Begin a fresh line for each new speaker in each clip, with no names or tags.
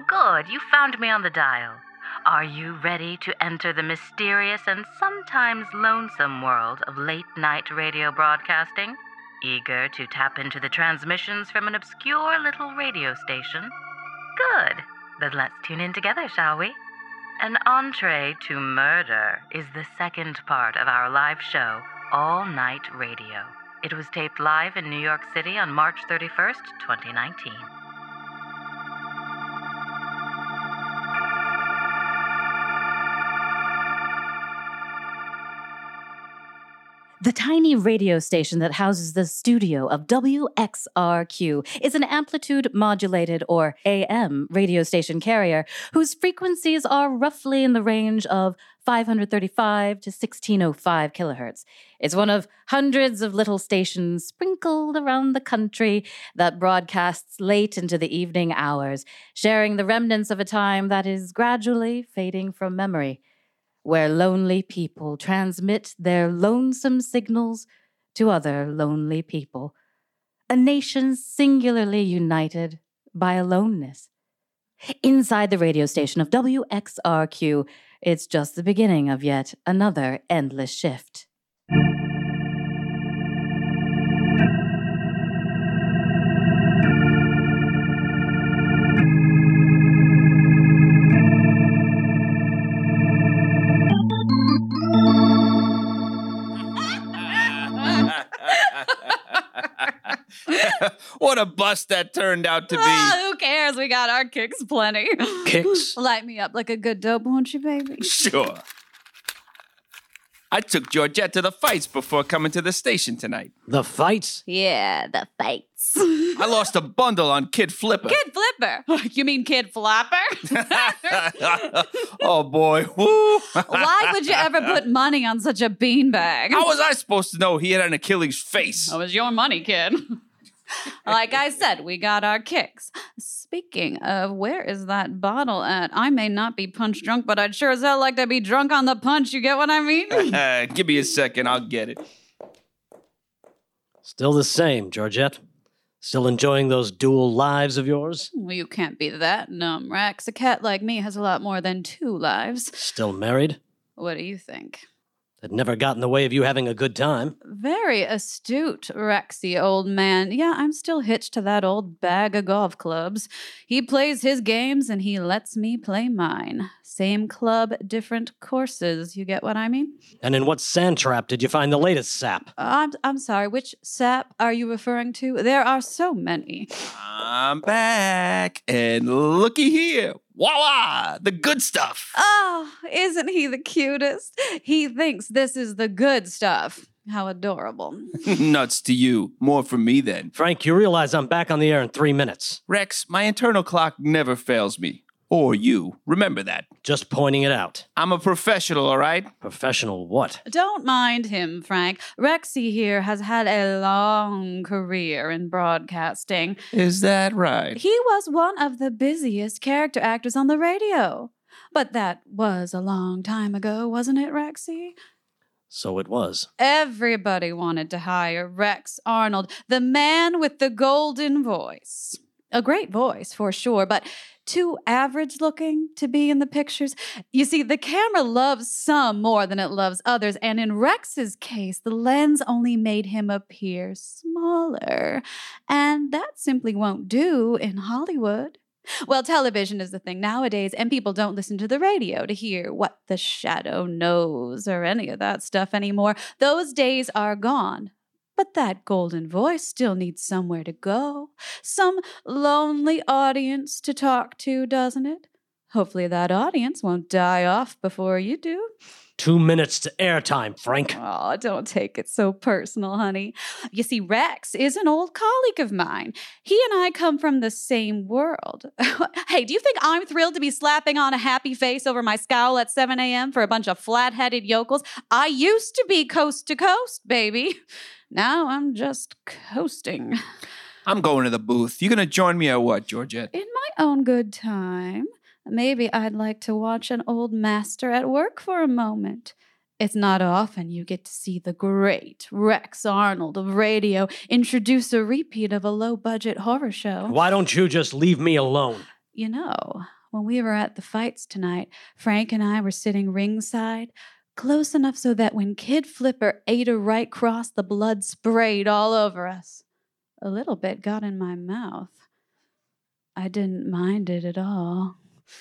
good. You found me on the dial. Are you ready to enter the mysterious and sometimes lonesome world of late-night radio broadcasting? Eager to tap into the transmissions from an obscure little radio station? Good. Then let's tune in together, shall we? An entree to murder is the second part of our live show, All Night Radio. It was taped live in New York City on March 31st, 2019. The tiny radio station that houses the studio of WXRQ is an amplitude-modulated, or AM, radio station carrier whose frequencies are roughly in the range of 535 to 1605 kilohertz. It's one of hundreds of little stations sprinkled around the country that broadcasts late into the evening hours, sharing the remnants of a time that is gradually fading from memory, where lonely people transmit their lonesome signals to other lonely people. A nation singularly united by aloneness. Inside the radio station of WXRQ, it's just the beginning of yet another endless shift.
What a bust that turned out to be.
Who cares? We got our kicks plenty.
Kicks?
Light me up like a good dope, won't you, baby?
Sure. I took Georgette to the fights before coming to the station tonight.
The fights?
Yeah, the fights.
I lost a bundle on Kid Flipper.
Kid Flipper? You mean Kid Flopper?
Oh, boy. Woo.
Why would you ever put money on such a beanbag?
How was I supposed to know he had an Achilles face?
That was your money, kid. Like I said, we got our kicks. Speaking of, where is that bottle at? I may not be punch drunk, but I'd sure as hell like to be drunk on the punch. You get what I mean?
Give me a second. I'll get it.
Still the same, Georgette. Still enjoying those dual lives of yours?
Well, you can't be that numb, Rex. A cat like me has a lot more than 2 lives.
Still married?
What do you think?
That never got in the way of you having a good time.
Very astute, Rexy, old man. Yeah, I'm still hitched to that old bag of golf clubs. He plays his games and he lets me play mine. Same club, different courses. You get what I mean?
And in what sand trap did you find the latest sap?
I'm sorry, which sap are you referring to? There are so many.
I'm back. And looky here. Voila! The good stuff.
Oh, isn't he the cutest? He thinks this is the good stuff. How adorable.
Nuts to you. More from me then.
Frank, you realize I'm back on the air in 3 minutes.
Rex, my internal clock never fails me. Or you. Remember that.
Just pointing it out.
I'm a professional, all right?
Professional what?
Don't mind him, Frank. Rexy here has had a long career in broadcasting.
Is that right?
He was one of the busiest character actors on the radio. But that was a long time ago, wasn't it, Rexy?
So it was.
Everybody wanted to hire Rex Arnold, the man with the golden voice. A great voice, for sure, but too average looking to be in the pictures. You see, the camera loves some more than it loves others, and in Rex's case, the lens only made him appear smaller. And that simply won't do in Hollywood. Well, television is the thing nowadays, and people don't listen to the radio to hear what the shadow knows or any of that stuff anymore. Those days are gone. But that golden voice still needs somewhere to go. Some lonely audience to talk to, doesn't it? Hopefully that audience won't die off before you do.
2 minutes to airtime, Frank.
Oh, don't take it so personal, honey. You see, Rex is an old colleague of mine. He and I come from the same world. Hey, do you think I'm thrilled to be slapping on a happy face over my scowl at 7 a.m. for a bunch of flat-headed yokels? I used to be coast to coast, baby. Now I'm just coasting.
I'm going to the booth. You gonna join me or what, Georgette?
In my own good time. Maybe I'd like to watch an old master at work for a moment. It's not often you get to see the great Rex Arnold of radio introduce a repeat of a low-budget horror show.
Why don't you just leave me alone?
You know, when we were at the fights tonight, Frank and I were sitting ringside, close enough so that when Kid Flipper ate a right cross, the blood sprayed all over us. A little bit got in my mouth. I didn't mind it at all.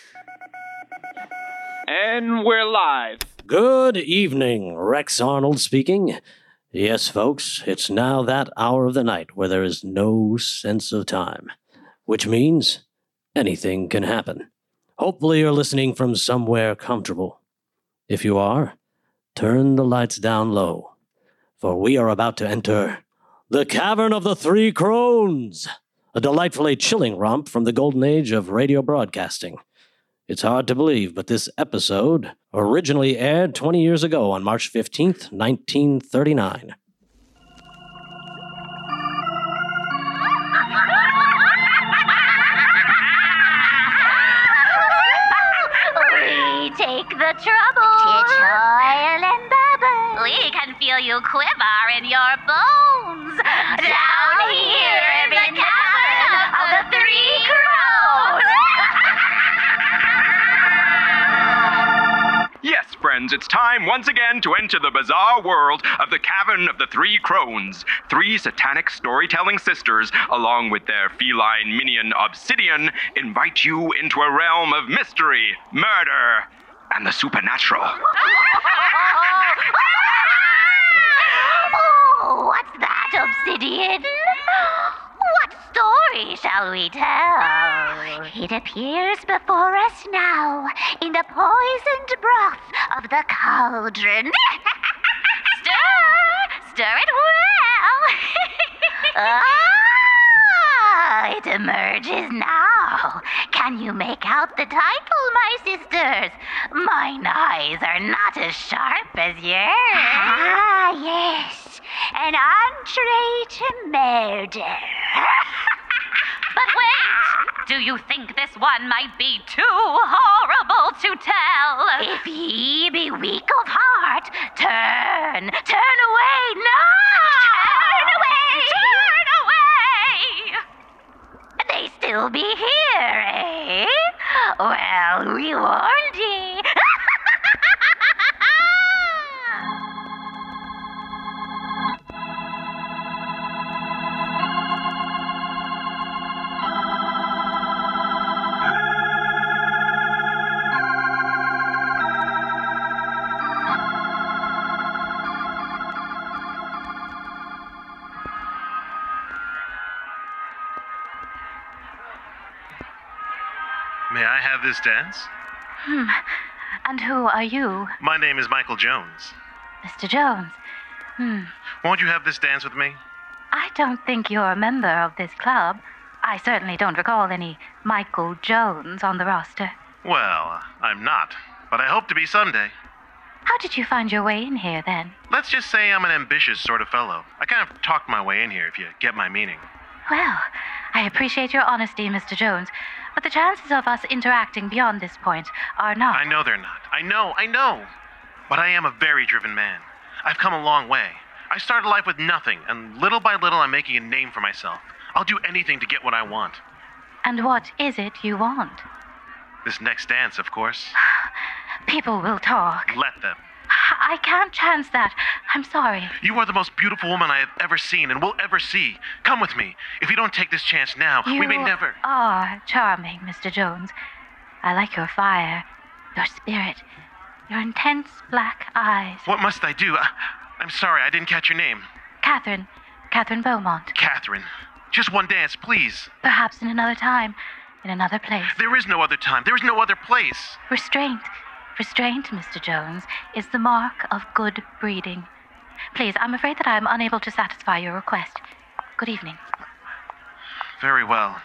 And we're live.
Good evening, Rex Arnold speaking. Yes, folks, it's now that hour of the night where there is no sense of time, which means anything can happen. Hopefully you're listening from somewhere comfortable. If you are, turn the lights down low, for we are about to enter the Cavern of the Three Crones, a delightfully chilling romp from the golden age of radio broadcasting. It's hard to believe, but this episode originally aired 20 years ago on March 15th, 1939.
We take the trouble to toil and bubble. We can feel you quiver in your bones. Down here in the cavern of the Three Crones.
Yes, friends, it's time once again to enter the bizarre world of the Cavern of the Three Crones. Three satanic storytelling sisters, along with their feline minion Obsidian, invite you into a realm of mystery, murder, and the supernatural.
Oh, what's that, Obsidian? What story shall we tell? It appears before us now in the poisoned broth of the cauldron. Stir it well. It emerges now. Can you make out the title, my sisters? Mine eyes are not as sharp as yours. Ah, yes. An entree to murder. But wait! Do you think this one might be too horrible to tell? If ye be weak of heart, turn away, no! Turn away! They still be here, eh? Well, we warned ye.
May I have this dance?
And who are you,
My name is Michael Jones.
Mr. Jones?
Won't you have this dance with me?
I don't think you're a member of this club. I certainly don't recall any Michael Jones on the roster.
Well, I'm not, but I hope to be someday.
How did you find your way in here, then?
Let's just say I'm an ambitious sort of fellow. I kind of talked my way in here, if you get my meaning.
Well, I appreciate your honesty, Mr. Jones, but the chances of us interacting beyond this point are not.
I know they're not. I know. But I am a very driven man. I've come a long way. I started life with nothing, and little by little I'm making a name for myself. I'll do anything to get what I want.
And what is it you want?
This next dance, of course.
People will talk.
Let them.
I can't chance that. I'm sorry.
You are the most beautiful woman I have ever seen and will ever see. Come with me. If you don't take this chance now, we may never.
You are charming, Mr. Jones. I like your fire, your spirit, your intense black eyes.
What must I do? I'm sorry, I didn't catch your name.
Catherine Beaumont.
Catherine. Just one dance, please.
Perhaps in another time, in another place.
There is no other time. There is no other place.
Restraint, Mr. Jones, is the mark of good breeding. Please, I'm afraid that I am unable to satisfy your request. Good evening.
Very well.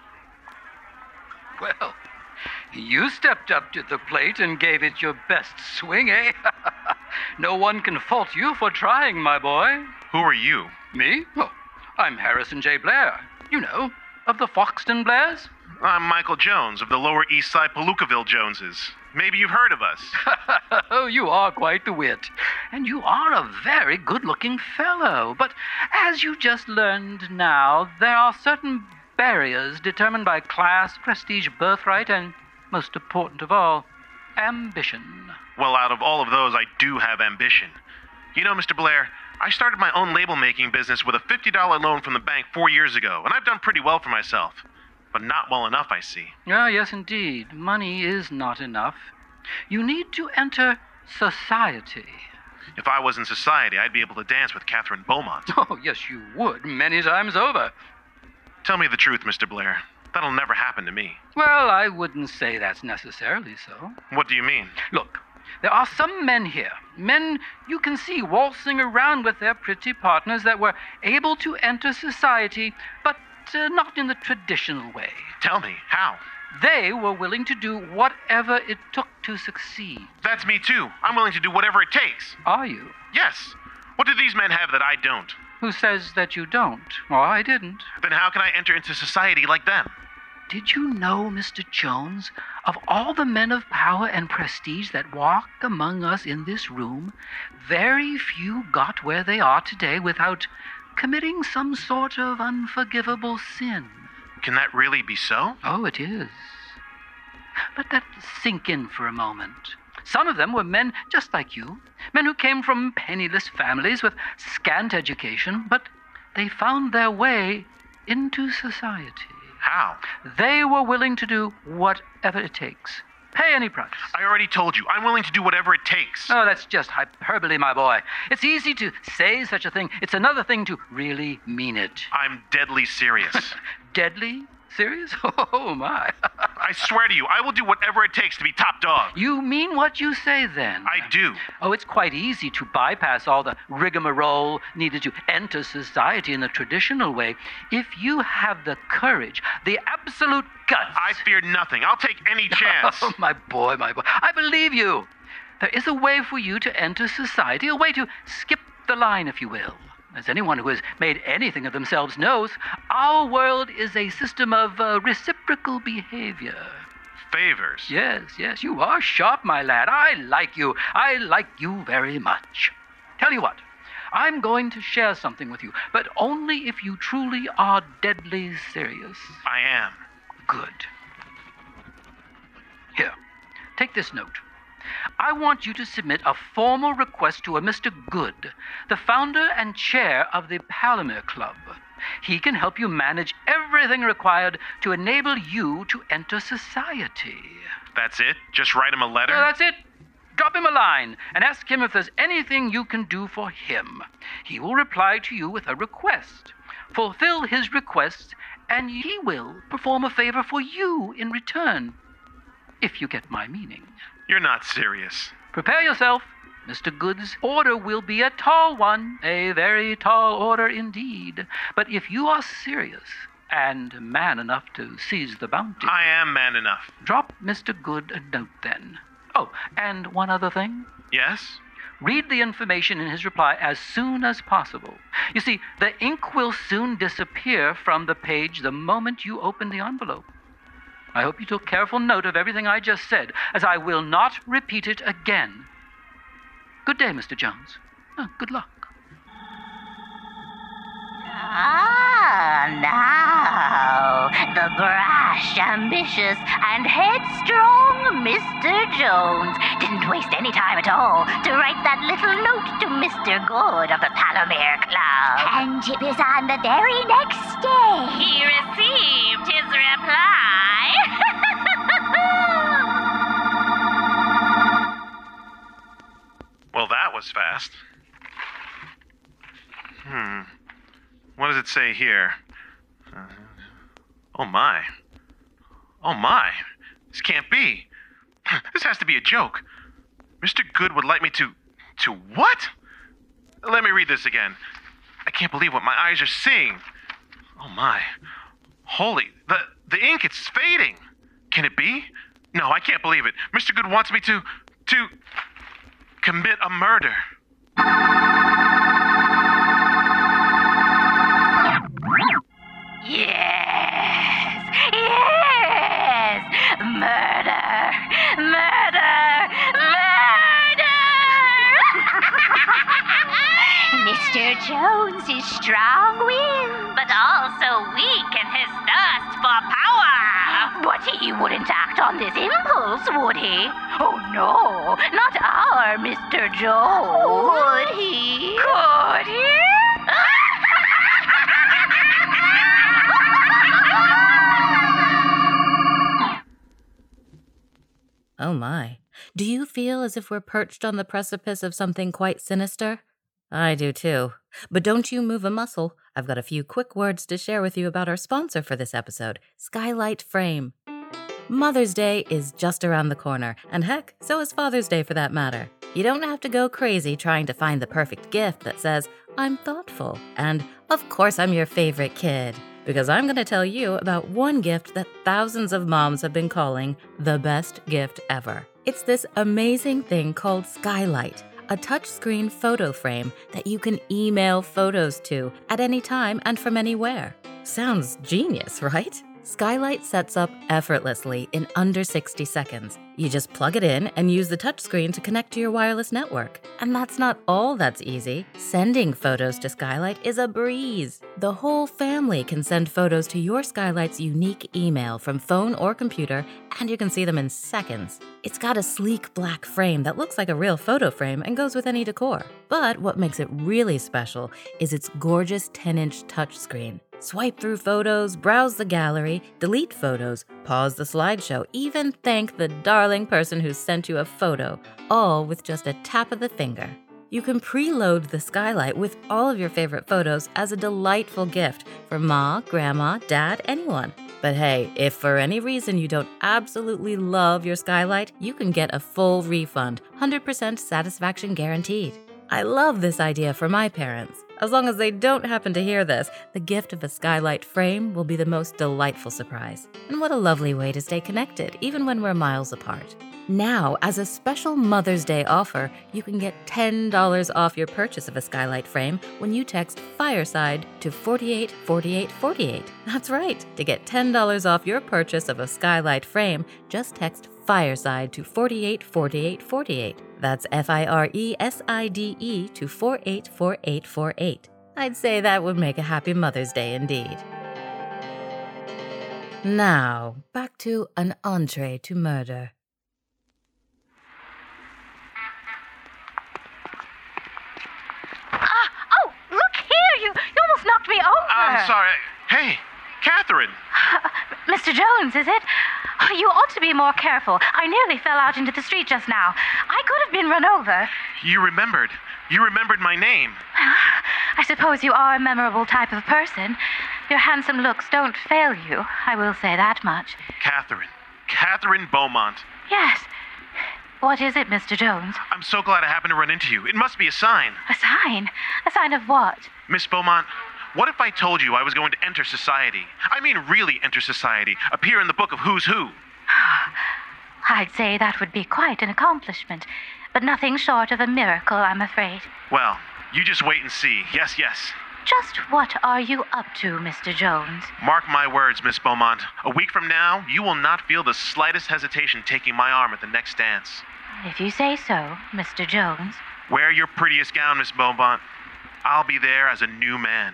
Well, you stepped up to the plate and gave it your best swing, eh? No one can fault you for trying, my boy.
Who are you?
Me? Oh, I'm Harrison J. Blair. You know, of the Foxton Blairs.
I'm Michael Jones of the Lower East Side Palookaville Joneses. Maybe you've heard of us.
Oh, you are quite the wit. And you are a very good-looking fellow. But as you just learned now, there are certain barriers determined by class, prestige, birthright, and most important of all, ambition.
Well, out of all of those, I do have ambition. You know, Mr. Blair, I started my own label-making business with a $50 loan from the bank 4 years ago, and I've done pretty well for myself. But not well enough, I see.
Ah, yes, indeed. Money is not enough. You need to enter society.
If I was in society, I'd be able to dance with Catherine Beaumont.
Oh, yes, you would, many times over.
Tell me the truth, Mr. Blair. That'll never happen to me.
Well, I wouldn't say that's necessarily so.
What do you mean?
Look, there are some men here, men you can see waltzing around with their pretty partners that were able to enter society, but not in the traditional way.
Tell me, how?
They were willing to do whatever it took to succeed.
That's me too. I'm willing to do whatever it takes.
Are you?
Yes. What do these men have that I don't?
Who says that you don't? Well, I didn't.
Then how can I enter into society like them?
Did you know, Mr. Jones, of all the men of power and prestige that walk among us in this room, very few got where they are today without committing some sort of unforgivable sin.
Can that really be so?
Oh, it is. Let that sink in for a moment. Some of them were men just like you, men who came from penniless families with scant education, but they found their way into society.
How?
They were willing to do whatever it takes. Pay any price.
I already told you, I'm willing to do whatever it takes.
Oh, that's just hyperbole, my boy. It's easy to say such a thing. It's another thing to really mean it.
I'm deadly serious.
Deadly? Serious? Oh, my.
I swear to you, I will do whatever it takes to be top dog.
You mean what you say, then?
I do.
Oh, it's quite easy to bypass all the rigmarole needed to enter society in the traditional way if you have the courage, the absolute guts.
I fear nothing. I'll take any chance.
Oh, my boy, my boy. I believe you. There is a way for you to enter society, a way to skip the line, if you will. As anyone who has made anything of themselves knows, our world is a system of reciprocal behavior.
Favors?
Yes, you are sharp, my lad. I like you. I like you very much. Tell you what, I'm going to share something with you, but only if you truly are deadly serious.
I am.
Good. Here, take this note. I want you to submit a formal request to a Mr. Good, the founder and chair of the Palomar Club. He can help you manage everything required to enable you to enter society.
That's it? Just write him a letter?
No, that's it. Drop him a line and ask him if there's anything you can do for him. He will reply to you with a request. Fulfill his request, and he will perform a favor for you in return, if you get my meaning.
You're not serious.
Prepare yourself. Mr. Good's order will be a tall one, a very tall order indeed. But if you are serious and man enough to seize the bounty...
I am man enough.
Drop Mr. Good a note then. Oh, and one other thing.
Yes?
Read the information in his reply as soon as possible. You see, the ink will soon disappear from the page the moment you open the envelope. I hope you took careful note of everything I just said, as I will not repeat it again. Good day, Mr. Jones. Good luck.
Ah, now, the brash, ambitious, and headstrong Mr. Jones didn't waste any time at all to write that little note to Mr. Good of the Palomar Club. And it was on the very next day he received his reply.
Well, that was fast. What does it say here? Oh my. Oh my. This can't be. This has to be a joke. Mr. Good would like me to what? Let me read this again. I can't believe what my eyes are seeing. Oh my. Holy, the ink, it's fading. Can it be? No, I can't believe it. Mr. Good wants me to commit a murder.
Yes! Murder! Mr. Jones is strong-willed, but also weak in his thirst for power. But he wouldn't act on this impulse, would he? Oh, no, not our Mr. Jones. Would he? Could he?
Oh my. Do you feel as if we're perched on the precipice of something quite sinister? I do too. But don't you move a muscle. I've got a few quick words to share with you about our sponsor for this episode, Skylight Frame. Mother's Day is just around the corner, and heck, so is Father's Day for that matter. You don't have to go crazy trying to find the perfect gift that says, I'm thoughtful, and of course I'm your favorite kid. Because I'm going to tell you about one gift that thousands of moms have been calling the best gift ever. It's this amazing thing called Skylight, a touchscreen photo frame that you can email photos to at any time and from anywhere. Sounds genius, right? Skylight sets up effortlessly in under 60 seconds. You just plug it in and use the touchscreen to connect to your wireless network. And that's not all that's easy. Sending photos to Skylight is a breeze. The whole family can send photos to your Skylight's unique email from phone or computer, and you can see them in seconds. It's got a sleek black frame that looks like a real photo frame and goes with any decor. But what makes it really special is its gorgeous 10-inch touchscreen. Swipe through photos, browse the gallery, delete photos, pause the slideshow, even thank the darling person who sent you a photo, all with just a tap of the finger. You can preload the Skylight with all of your favorite photos as a delightful gift for Ma, Grandma, Dad, anyone. But hey, if for any reason you don't absolutely love your Skylight, you can get a full refund, 100% satisfaction guaranteed. I love this idea for my parents. As long as they don't happen to hear this, the gift of a Skylight frame will be the most delightful surprise. And what a lovely way to stay connected, even when we're miles apart. Now, as a special Mother's Day offer, you can get $10 off your purchase of a Skylight frame when you text Fireside to 484848. That's right. To get $10 off your purchase of a Skylight frame, just text Fireside to 484848. That's FIRESIDE to 484848. I'd say that would make a happy Mother's Day indeed. Now, back to an entree to murder.
Oh, look here! You almost knocked me over.
I'm sorry. Hey, Catherine.
Mr. Jones, is it? You ought to be more careful. I nearly fell out into the street just now. I could have been run over.
You remembered. You remembered my name.
I suppose you are a memorable type of person. Your handsome looks don't fail you, I will say that much.
Catherine. Catherine Beaumont.
Yes. What is it, Mr. Jones?
I'm so glad I happened to run into you. It must be a sign.
A sign? A sign of what?
Miss Beaumont, what if I told you I was going to enter society? I mean really enter society. Appear in the book of Who's Who.
I'd say that would be quite an accomplishment, but nothing short of a miracle, I'm afraid.
Well, you just wait and see. Yes, yes.
Just what are you up to, Mr. Jones?
Mark my words, Miss Beaumont. A week from now, you will not feel the slightest hesitation taking my arm at the next dance.
If you say so, Mr. Jones.
Wear your prettiest gown, Miss Beaumont. I'll be there as a new man.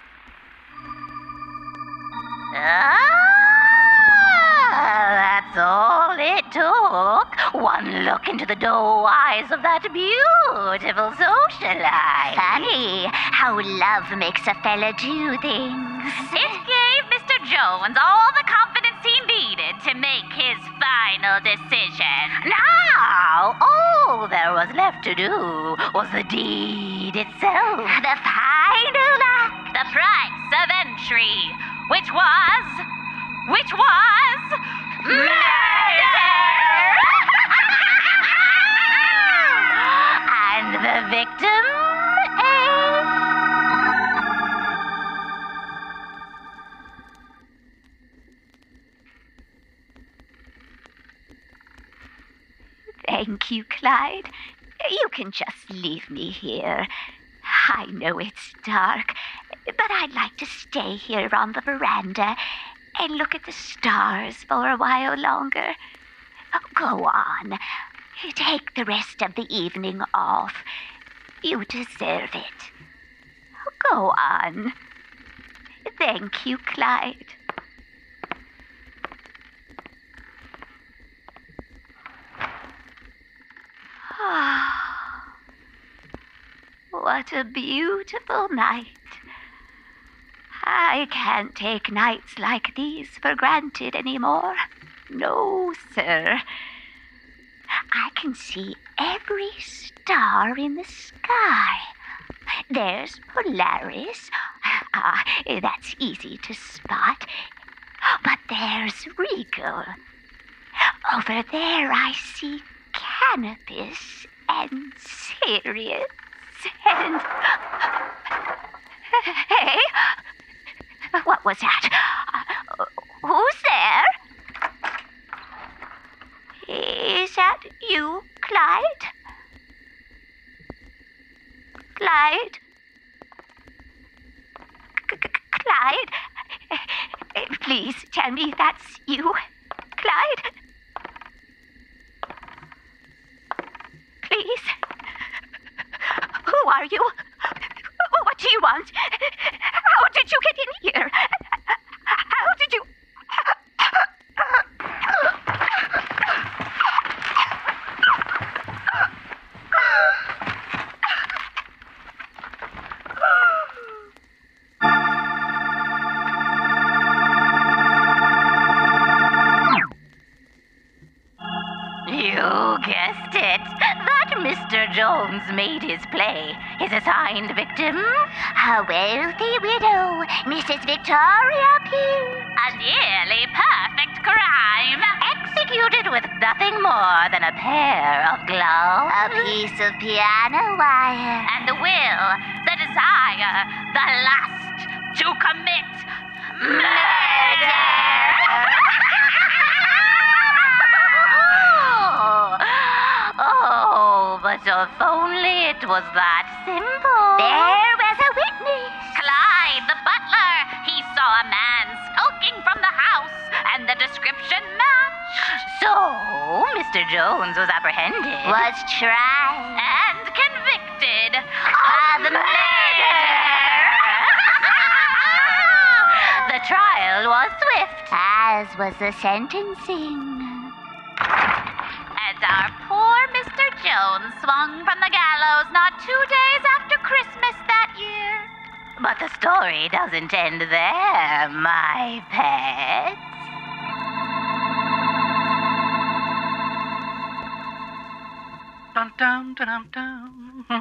That's all it took. One look into the doe eyes of that beautiful socialite.
Funny how love makes a fella do things.
It gave Mr. Jones all the confidence he needed to make his final decision. Now, all there was left to do was the deed itself.
The final act.
The price of entry, which was murder! And the victim
Thank you, Clyde. You can just leave me here. I know it's dark, but I'd like to stay here on the veranda and look at the stars for a while longer. Go on. Take the rest of the evening off. You deserve it. Go on. Thank you, Clyde. What a beautiful night. I can't take nights like these for granted anymore. No, sir. I can see every star in the sky. There's Polaris. That's easy to spot. But there's Regal. Over there I see Canopus and Sirius and... Hey! What was that? Who's there? Is that you, Clyde? Clyde? Clyde? Please tell me that's you, Clyde. Please. Who are you? What do you want? How did you get in here? How did you...
You guessed it. That Mr. Jones made his play. His assigned victim?
A wealthy widow, Mrs. Victoria Pew.
A nearly perfect crime. Executed with nothing more than a pair of gloves.
A piece of piano wire.
And the will, the desire, the lust to commit murder. Oh, but if only it was that simple.
There was a witness.
Clyde, the butler. He saw a man skulking from the house, and the description matched. So, Mr. Jones was apprehended.
Was tried.
And convicted of murder. The trial was swift.
As was the sentencing.
And our poor Mr. Jones swung from the gallows not 2 days after Christmas that year. But the story doesn't end there, my pets.
Dun dun dun dun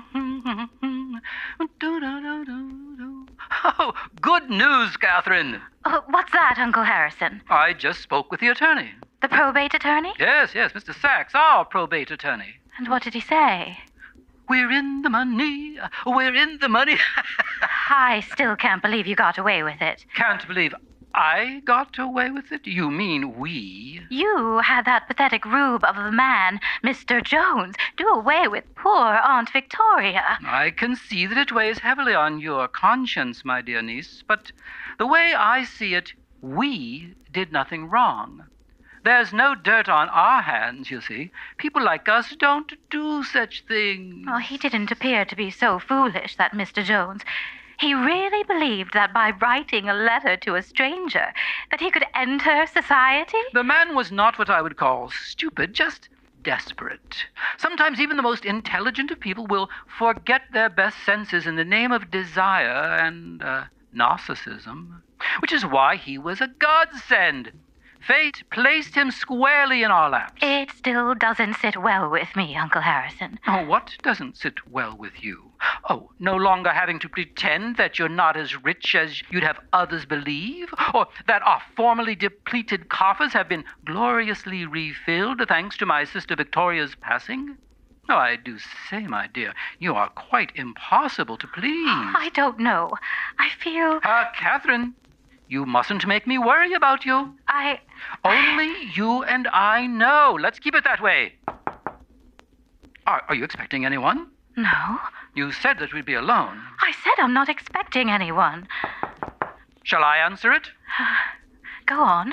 dun. Oh, good news, Catherine.
What's that, Uncle Harrison?
I just spoke with the attorney.
The probate attorney?
Yes, Mr. Sachs, our probate attorney.
And what did he say?
We're in the money. We're in the money.
I still can't believe you got away with it.
Can't believe I got away with it? You mean we?
You had that pathetic rube of a man, Mr. Jones, do away with poor Aunt Victoria.
I can see that it weighs heavily on your conscience, my dear niece, but the way I see it, we did nothing wrong. There's no dirt on our hands, you see. People like us don't do such things.
Oh, he didn't appear to be so foolish, that Mr. Jones. He really believed that by writing a letter to a stranger, that he could enter society?
The man was not what I would call stupid, just desperate. Sometimes even the most intelligent of people will forget their best senses in the name of desire and narcissism, which is why he was a godsend. Fate placed him squarely in our laps.
It still doesn't sit well with me, Uncle Harrison.
Oh, what doesn't sit well with you? Oh, no longer having to pretend that you're not as rich as you'd have others believe? Or that our formerly depleted coffers have been gloriously refilled thanks to my sister Victoria's passing? Oh, I do say, my dear, you are quite impossible to please.
I don't know. I feel...
Catherine, you mustn't make me worry about you. Only you and I know. Let's keep it that way. Are you expecting anyone?
No.
You said that we'd be alone.
I said I'm not expecting anyone.
Shall I answer it?
Go on.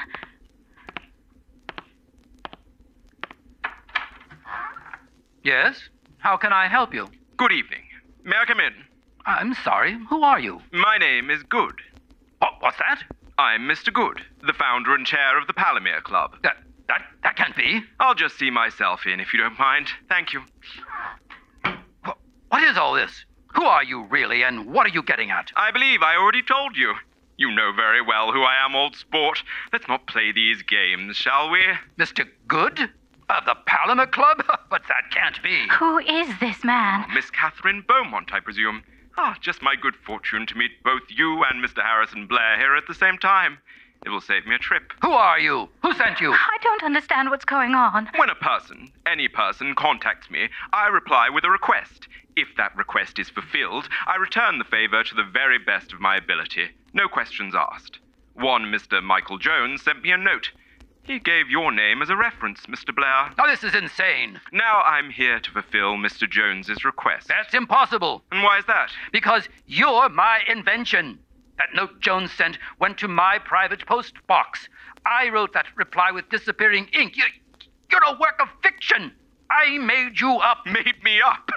Yes? How can I help you?
Good evening. May I come in?
I'm sorry. Who are you?
My name is Good.
Oh, what's that?
I'm Mr. Good, the founder and chair of the Palomere Club.
That can't be.
I'll just see myself in, if you don't mind. Thank you.
What is all this? Who are you really, and what are you getting at?
I believe I already told you. You know very well who I am, old sport. Let's not play these games, shall we?
Mr. Good? Of the Palomar Club? But that can't be.
Who is this man?
Miss Catherine Beaumont, I presume. Just my good fortune to meet both you and Mr. Harrison Blair here at the same time. It will save me a trip.
Who are you? Who sent you?
I don't understand what's going on.
When a person, any person, contacts me, I reply with a request. If that request is fulfilled, I return the favor to the very best of my ability. No questions asked. One Mr. Michael Jones sent me a note. He gave your name as a reference, Mr. Blair.
Now, this is insane.
Now I'm here to fulfill Mr. Jones's request.
That's impossible.
And why is that?
Because you're my invention. That note Jones sent went to my private post box. I wrote that reply with disappearing ink. You're a work of fiction. I made you up.
Made me up?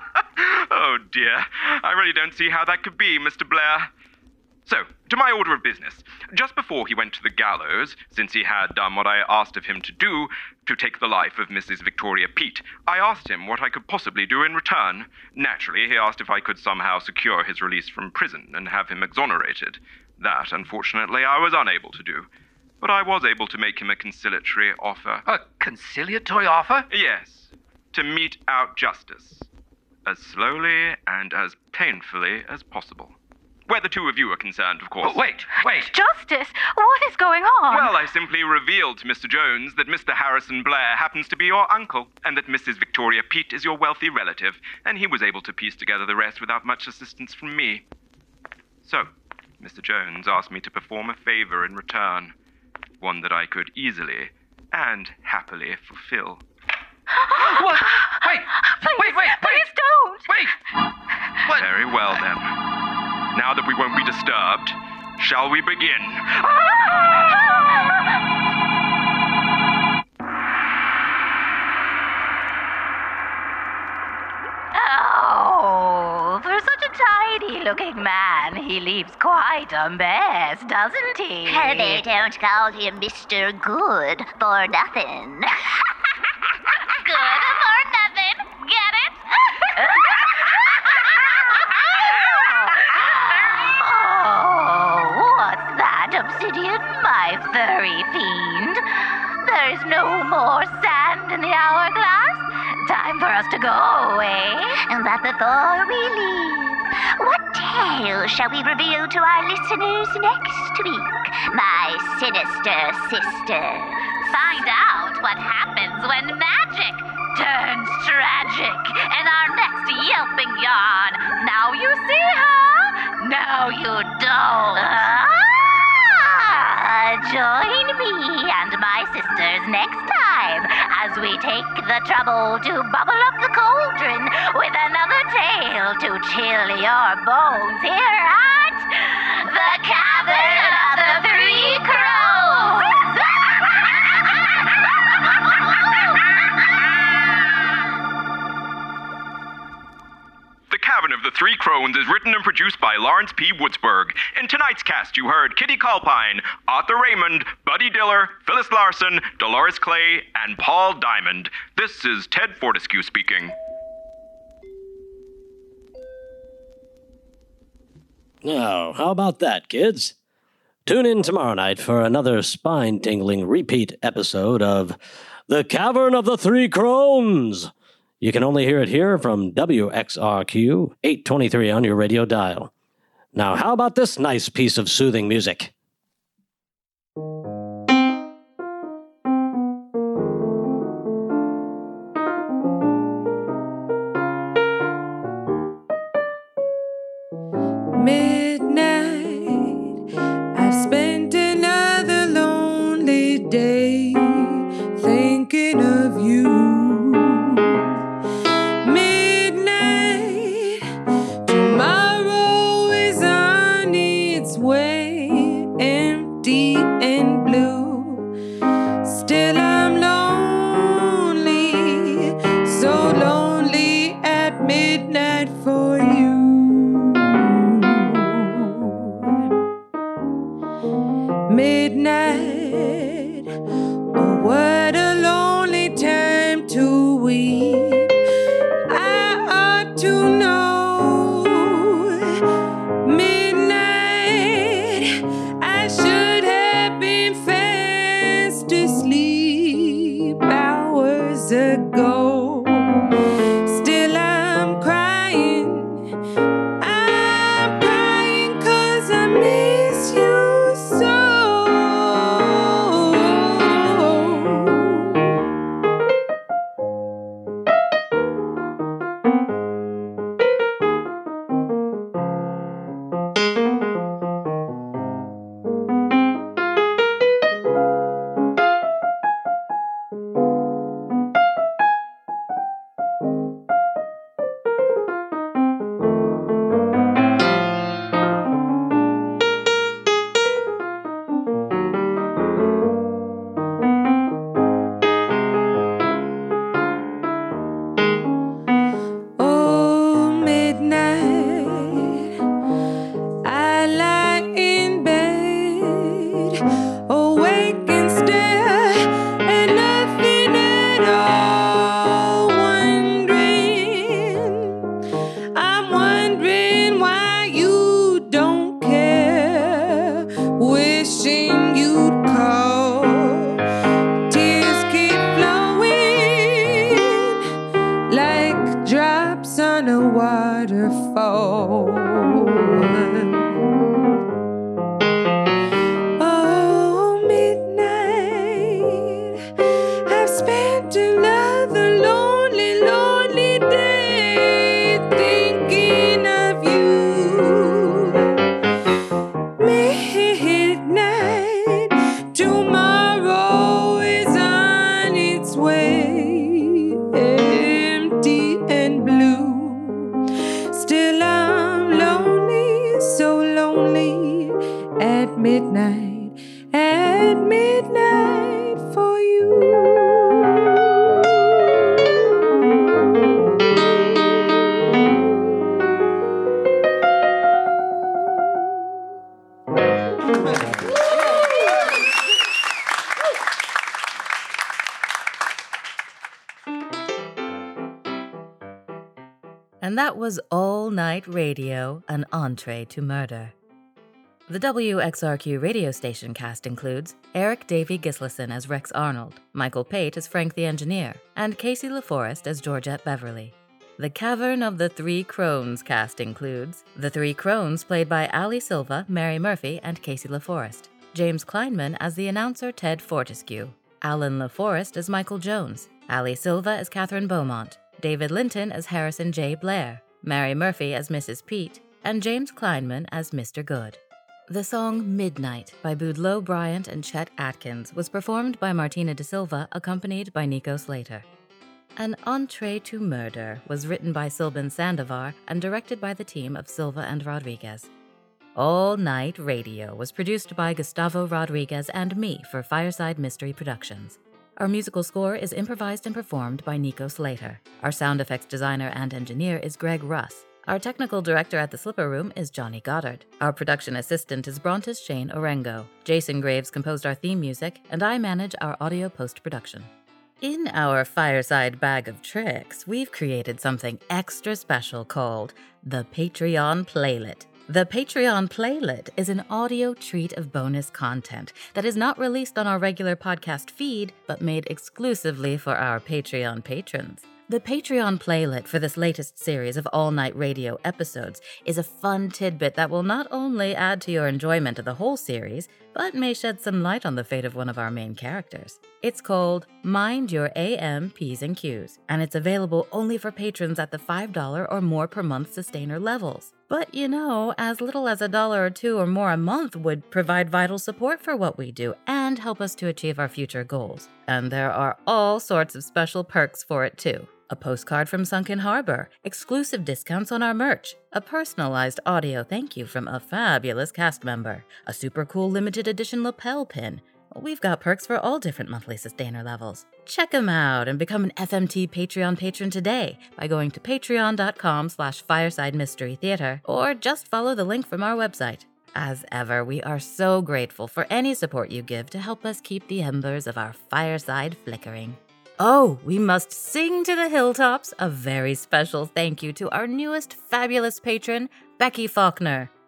Oh, dear. I really don't see how that could be, Mr. Blair. So, to my order of business. Just before he went to the gallows, since he had done what I asked of him to do, to take the life of Mrs. Victoria Peat, I asked him what I could possibly do in return. Naturally, he asked if I could somehow secure his release from prison and have him exonerated. That, unfortunately, I was unable to do. But I was able to make him a conciliatory offer.
A conciliatory offer?
Yes, to mete out justice. As slowly and as painfully as possible. Where the two of you are concerned, of course.
Oh, wait.
Justice? What is going on?
Well, I simply revealed to Mr. Jones that Mr. Harrison Blair happens to be your uncle, and that Mrs. Victoria Peat is your wealthy relative, and he was able to piece together the rest without much assistance from me. So, Mr. Jones asked me to perform a favor in return, one that I could easily and happily fulfill.
What? Wait!
Please don't!
Wait! What?
Very well, then. Now that we won't be disturbed, shall we begin?
Oh, for such a tidy-looking man, he leaves quite a mess, doesn't he?
They don't call him Mr. Good for nothing.
Good for nothing. Get it? Oh, what's that, Obsidian, my furry fiend? There's no more sand in the hourglass. Time for us to go, eh?
But before we leave, what tale shall we reveal to our listeners next week, my sinister sisters?
Find out what happens when magic turns tragic in our next yelping yarn. Now you see her, now you don't.
Join me and my sisters next time as we take the trouble to bubble up the cauldron with another tale to chill your bones here at the Cavern of the Three Crows.
The Cavern of the Three Crones is written and produced by Lawrence P. Woodsburg. In tonight's cast, you heard Kitty Culpine, Arthur Raymond, Buddy Diller, Phyllis Larson, Dolores Clay, and Paul Diamond. This is Ted Fortescue speaking.
Now, how about that, kids? Tune in tomorrow night for another spine-tingling repeat episode of The Cavern of the Three Crones. You can only hear it here from WXRQ 823 on your radio dial. Now, how about this nice piece of soothing music?
Midnight, I've spent another lonely day thinking of you. Midnight, tomorrow is on its way, empty and blue. Still I'm lonely, so lonely at midnight for you. Midnight, oh what a lonely time to weep. I ought to know I should have been fast asleep hours ago. Still I'm crying. I'm crying 'cause I miss you so. Oh, midnight, I lie in bed, awake and stare at nothing at all, I'm wondering why you don't care, wishing you'd call. Tears keep flowing like drops on a waterfall. Oh, midnight, I've spent another lonely, lonely day thinking of you. Midnight, tomorrow is on its way, empty and blue. Still I'm lonely, so lonely at midnight for you.
And that was All Night Radio, an entree to murder. The WXRQ radio station cast includes Eric Davey Gislason as Rex Arnold, Michael Pate as Frank the Engineer, and Casey LaForest as Georgette Beverly. The Cavern of the Three Crones cast includes the Three Crones played by Ali Silva, Mary Murphy, and Casey LaForest, James Kleinman as the announcer Ted Fortescue, Alan LaForest as Michael Jones, Ali Silva as Catherine Beaumont, David Linton as Harrison J. Blair, Mary Murphy as Mrs. Pete, and James Kleinman as Mr. Good. The song Midnight by Boudleaux Bryant and Chet Atkins was performed by Martina De Silva, accompanied by Nico Slater. An Entree to Murder was written by Silban Sandovar and directed by the team of Silva and Rodriguez. All Night Radio was produced by Gustavo Rodriguez and me for Fireside Mystery Productions. Our musical score is improvised and performed by Nico Slater. Our sound effects designer and engineer is Greg Russ. Our technical director at the Slipper Room is Johnny Goddard. Our production assistant is Brontis Shane Orengo. Jason Graves composed our theme music, and I manage our audio post-production. In our Fireside Bag of Tricks, we've created something extra special called the Patreon Playlet. The Patreon Playlet is an audio treat of bonus content that is not released on our regular podcast feed, but made exclusively for our Patreon patrons. The Patreon Playlet for this latest series of all-night radio episodes is a fun tidbit that will not only add to your enjoyment of the whole series, but may shed some light on the fate of one of our main characters. It's called Mind Your AM P's and Q's, and it's available only for patrons at the $5 or more per month sustainer levels. But you know, as little as $1 or $2 or more a month would provide vital support for what we do and help us to achieve our future goals. And there are all sorts of special perks for it too. A postcard from Sunken Harbor, exclusive discounts on our merch, a personalized audio thank you from a fabulous cast member, a super cool limited edition lapel pin. We've got perks for all different monthly sustainer levels. Check them out and become an FMT Patreon patron today by going to patreon.com/Fireside Mystery Theater or just follow the link from our website. As ever, we are so grateful for any support you give to help us keep the embers of our fireside flickering. Oh, we must sing to the hilltops a very special thank you to our newest fabulous patron, Becky Faulkner.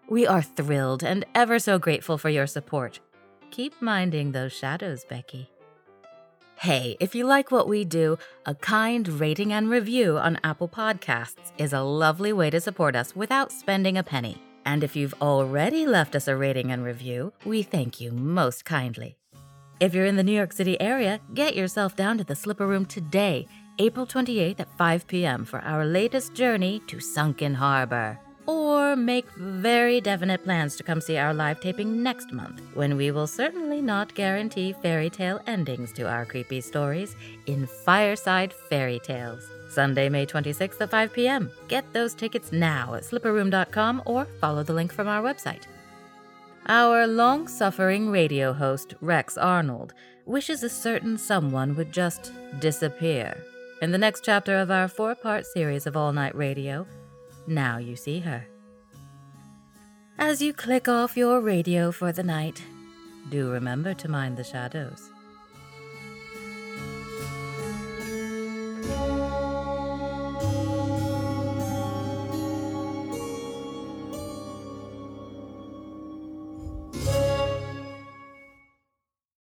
We are thrilled and ever so grateful for your support. Keep minding those shadows, Becky. Hey, if you like what we do, a kind rating and review on Apple Podcasts is a lovely way to support us without spending a penny. And if you've already left us a rating and review, we thank you most kindly. If you're in the New York City area, get yourself down to the Slipper Room today, April 28th at 5 p.m. for our latest journey to Sunken Harbor. Or make very definite plans to come see our live taping next month, when we will certainly not guarantee fairy tale endings to our creepy stories in Fireside Fairy Tales. Sunday, May 26th at 5 p.m. Get those tickets now at slipperroom.com or follow the link from our website. Our long-suffering radio host, Rex Arnold, wishes a certain someone would just disappear. In the next chapter of our 4-part series of all-night radio, Now You See Her. As you click off your radio for the night, do remember to mind the shadows.